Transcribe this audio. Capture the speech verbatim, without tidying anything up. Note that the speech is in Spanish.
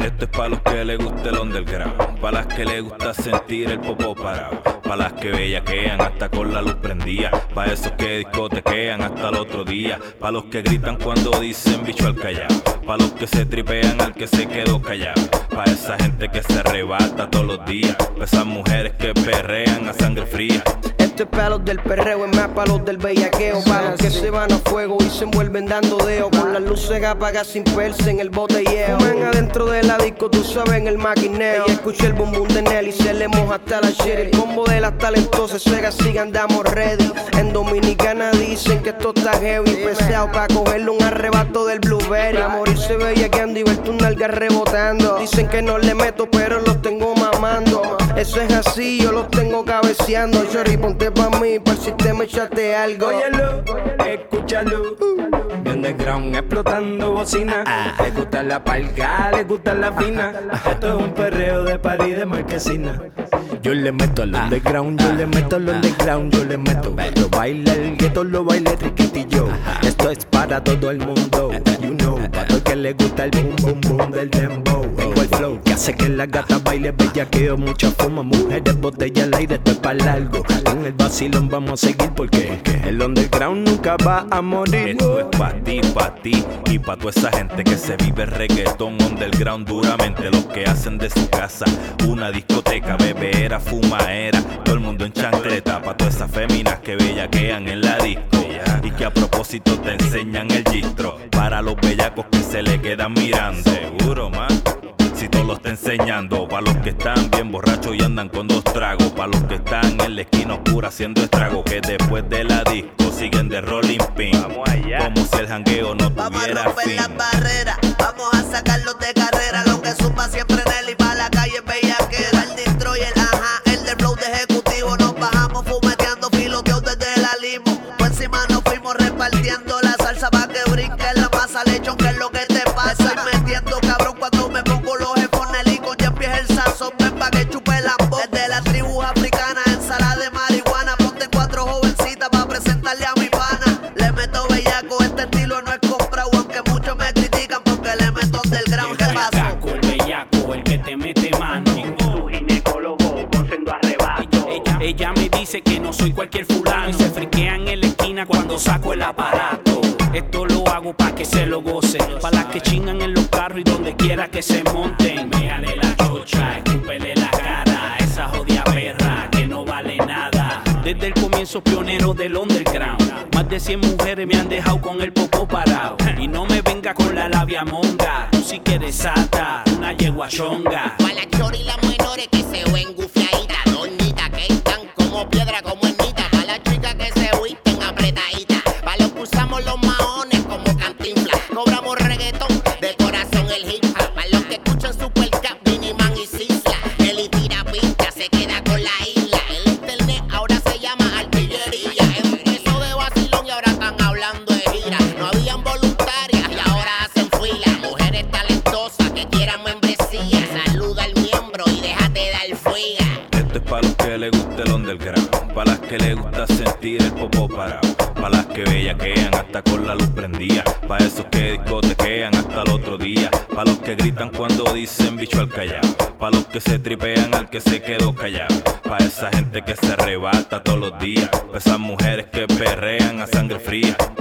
Esto es pa' los que les gusta el underground, pa' las que les gusta sentir el popo parado, pa' las que bellaquean hasta con la luz prendida, pa' esos que discotequean hasta el otro día, pa' los que gritan cuando dicen bicho al callao, pa' los que se tripean al que se quedó callado, pa' esa gente que se arrebata todos los días, pa' esas mujeres que perrean a sangre fría. Esto es pa' los del perreo, es más pa' los del bellaqueo, pa' los que se van a fuego y se envuelven dando deo, con las luces apagadas sin perse en el botelleo. Fuman adentro de la disco, tú sabes, en el maquineo. Y escuché el bum bum de Nelly, se le moja hasta la shit. El combo de las talentosas, Sega sigue andamos ready. En Dominicana dicen que esto está heavy, pesado pa' cogerle un arrebato del blueberry. A morirse bellaqueando y ver tu nalga rebotando. Dicen que no le meto, pero los tengo mamando. Eso es así, yo los tengo cabeceando. Chorri, ponte pa' mí, por si te me echaste algo. Óyelo, escúchalo. De underground explotando bocina. Le gusta la palga, le gusta la fina. Esto es un perreo de party de marquesina. Yo le meto al underground, yo le meto al underground, yo le meto. Lo baila el gueto, lo baila el riquitillo. Esto es para todo el mundo, you know. Para todo el que le gusta el boom boom boom del dembow. Tengo el flow que hace que las gatas baile bellaqueo, mucha fuma, mujeres, botella al aire, esto es para largo. Con el vacilón vamos a seguir porque el underground nunca va a morir. Esto es pa' ti, pa' ti y pa' toda esa gente que se vive reggaetón underground duramente. Los que hacen de su casa una discoteca, bebera, fumaera, todo el mundo en chancleta. Pa' todas esas féminas que bellaquean en la disco y que a propósito te enseñan el gistro. Para los bellacos que se le quedan mirando. Seguro, man. Si todo lo está enseñando, pa' los que están bien borrachos y andan con dos tragos, pa' los que están en la esquina oscura haciendo estrago, que después de la disco siguen de rolling pin, como si el jangueo no tuviera fin. Vamos a romper las barreras, vamos a sacarlos de carrera, lo que supa siempre en él y pa' la calle bellaquera. El destroyer, ajá, el del flow de ejecutivo, nos bajamos fumeteando filoteos desde la limo, por encima nos fuimos repartiendo la salsa pa' que brinque la masa lechón, que es lo que te pasa. Estoy metiendo cabrón cuando me pongo los headphones y con ya empieza el sazón, ven pa' que chupe la voz. Desde las tribus africanas, ensalada de marihuana, ponte cuatro jovencitas pa' presentarle a mi pana. Le meto bellaco, este estilo no es comprado, aunque muchos me critican porque le meto del ground. ¿Qué pasó? El bellaco, el que te mete mano, su ginecólogo con sendo arrebato. Ella, ella me dice que no soy cualquier fulano y se friquean en la esquina cuando saco el aparato. Esto lo hago pa' que se lo gocen, pa' las que chingan en los carros y donde quiera que se monten. Méale la chocha, escúpele la cara, esa jodida perra que no vale nada. Desde el comienzo pionero del underground, más de cien mujeres me han dejado con el popo parado. Y no me venga con la labia monga, tú sí que desata una yegua chonga. Pa' la chori y las menores que se ven gufiaditas, doñitas que están como piedra, como ermita. Pa' las chicas que se visten apretaditas, pa' los que usamos los maones como Cantinflas. Cobramos reggaetón, de corazón el hip hop. Pa' los que escuchan Supercap, Miniman y Sisla. Él y tira pinta, se queda con la isla. El internet ahora se llama artillería. Empezó de vacilón y ahora están hablando de gira. No habían voluntarias y ahora hacen fila. Mujeres talentosas que quieran membresía. Saluda al miembro y déjate dar fuega. Esto es pa' los que les gusta el underground, pa' las que les gusta sentir el popo parado, pa' las que bellaquean hasta con la luz prendida, pa' esos que discotequean hasta el otro día, pa' los que gritan cuando dicen bicho al callao, pa' los que se tripean al que se quedó callado, pa' esa gente que se arrebata todos los días, pa' esas mujeres que perrean a sangre fría.